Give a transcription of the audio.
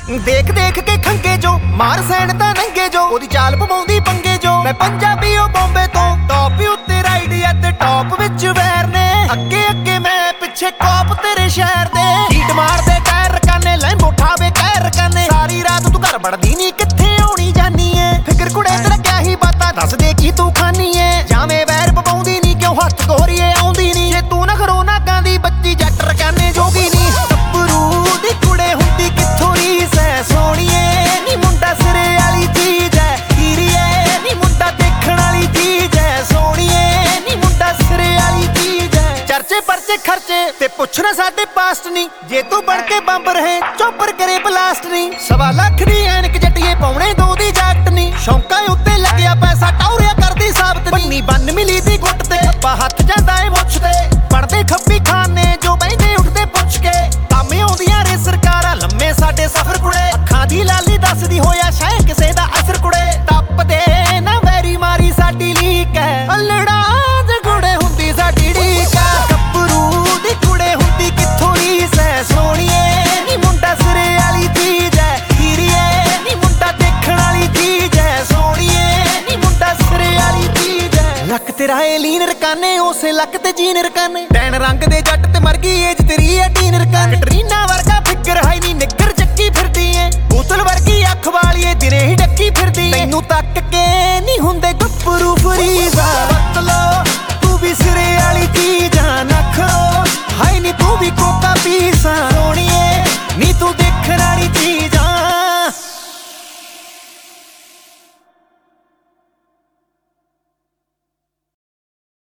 ਦੇਖ ਦੇਖ ਕੇ ਖੰਗੇ ਜੋ ਮਾਰ ਸੈਣ ਤਾਂ ਨੰਗੇ ਜੋ ਉਹਦੀ ਚਾਲ ਪਵਾਉਂਦੀ ਪੰਗੇ ਜੋ ਮੈਂ ਪੰਜਾਬੀ ਉਹ ਬੰਬੇ ਤੋਂ ਟੌਪ ਉੱਤੇ ਰਾਈਡ ਤੇ ਟੌਪ ਵਿੱਚ ਵੈਰ ਨੇ ਅੱਗੇ ਅੱਗੇ ਮੈਂ ਪਿੱਛੇ ਕਾਪ ਤੇਰੇ ਸ਼ਹਿਰ ਦੇ ਹੀਟ ਮਾਰਦੇ ਟਾਇਰ ਰਕਾਨੇ ਲੈਂਬੋ ਠਾਵੇ ਕਹਿ ਰਕਾਨੇ ਸਾਰੀ ਰਾਤ ਤੂੰ ਘਰ ਵੜਦੀ ਨਹੀਂ ਕਿੱਥੇ ਆਉਣੀ ਜਾਨੀ ਏ ਫਿਕਰ ਕੁੜੇ ਤੇਰਾ ਕਿਆ ਹੀ ਬਾਤਾਂ ਦੱਸ ਦੇ ਕੀ ਤੂੰ ਖਾਨੀ ਏ ਜਾਵੇਂ ਵੈਰ ਪਵਾਉਂਦੀ ਨਹੀਂ ਕਿਉਂ ਹੱਥ ਗੋਰੀਏ ਆਉਂਦੀ ਨਹੀਂ ਜੇ ਤੂੰ ਨਖਰੋ ਨਾ ਕਾਂਦੀ ਬੱਚੀ ਜੱਟ ਰਕਾਨੇ ਜੋਗੀ ਨਹੀਂ ਗੱਭਰੂ ਦੀ ਕੁੜੇ ਹੁੰਦੀ ਕਿੱਥੋਂ ਰੀਸ ਐ ਸੋਹਣੀਏ ਨੀ ਮੁੰਡਾ ਸਿਰੇ ਵਾਲੀ ਚੀਜ਼ ਐ ਹੀਰੀਏ ਨੀ ਮੁੰਡਾ ਦੇਖਣ ਵਾਲੀ ਚੀਜ਼ ਐ ਸੋਹਣੀਏ ਨੀ ਮੁੰਡਾ ਸਿਰੇ ਵਾਲੀ ਚੀਜ਼ ਐ ਚਰਚੇ ਪਰਚੇ ਖਰਚੇ ਤੇ ਪੁੱਛਣਾ ਸਾਡੇ ਪਾਸਟ ਨਹੀਂ ਜੇ ਤੂੰ ਬਣ ਕੇ ਬੰਬ ਰਹੇ ਚੋਪਰ ਕਰੇ ਬਲਾਸਟ ਨਹੀਂ 1.25 ਲੱਖ ਦੀ ਐਨਕ ਜੱਟੀਏ ਪਾਉਣੇ 2 ਦੀ ਜੱਟ ਨਹੀਂ ਸ਼ੌਂਕਾਂ ਉੱਤੇ ਲੱਗਿਆ ਪੈਸਾ ਟੌਰਿਆ ਕਰਦੀ ਸਾਬਤ ਬੰਨੀ ਬੰਨ ਮਿਲੀ ਦੀ ਗੁੱਟ ਤੇ ਖੱਬਾ ਹੱਥ ਜਾਂਦਾ ਏ ਮੁੱਛ ਤੇ ਪੜਦੇ ਖੱਬੀ ਖਾਨੇ ਜੋ ਬੈਠੇ ਉੱਠਦੇ ਪੁੱਛ ਕੇ ਤਾਮੇ ਆਉਂਦੀਆਂ ਰੇ ਸਰਕਾਰਾਂ ਲੰਮੇ ਸਾਡੇ ਸਫ਼ਰ ਕੁੜੇ ਅੱਖਾਂ ਦੀ ਲਾਲੀ ਦੱਸਦੀ ਹੋਇਆ ਸ਼ਾਇ ਕਿਸੇ ਦਾ ਅਸਰ ਕੁੜੇ ਟੱਪਦੇ ਨਾ ਵੈਰੀ ਮਾਰੀ ਸਾਡੀ ਲੀਕ ਐ ਅਲੜਾ ਦੇ ਕੁੜੇ ਹੁੰਦੀ ਸਾਡੀ ਢੀਕ ਐ ਗੱਭਰੂ ਦੀ ਕੁੜੇ ਹੁੰਦੀ ਕਿੱਥੋਂ ਰੀਸ ਐ ਸੋਹਣੀਏ ਨੀ ਮੁੰਡਾ ਸਿਰੇ ਵਾਲੀ ਚੀਜ਼ ਐ ਹੀਰੀਏ ਨੀ ਮੁੰਡਾ ਦੇਖਣ ਵਾਲੀ ਚੀਜ਼ ਐ ਸੋਹਣੀਏ ਨੀ ਮੁੰਡਾ ਸਿਰੇ ਵਾਲੀ ਚੀਜ਼ ਐ ਲੱਕ ਤੇਰਾ ਏ ਲੀਨ ਰਕਾਨੇ ਉਸੇ ਲੱਕ ਤੇ ਜੀਨ ਰਕਾਨੇ ਟੈਨ ਰੰਗ ਦੇ ਜੱਟ ਤੇ ਮਰ ਗਈ ਏਜ ਤੇਰੀ ਏ ਟੀਨ ਰਕਾਨੇ ਕਟਰੀਨਾ ਵਰਗਾ ਫਿਕਰ ਹਾਈ ਨੀ ਨਿੱਗਰ ਚੱਕੀ ਫਿਰਦੀ ਏ ਬੋਤਲ ਵਰਗੀ ਅੱਖ ਵਾਲੀਏ ਦਿਨੇ ਹੀ ਡੱਕੀ ਫਿਰਦੀ ਤੈਨੂੰ ਤੱਕ ਕੇ ਨਹੀਂ ਹੁੰਦੇ ਗੱਭਰੂ ਫਰੀਜ਼ਾ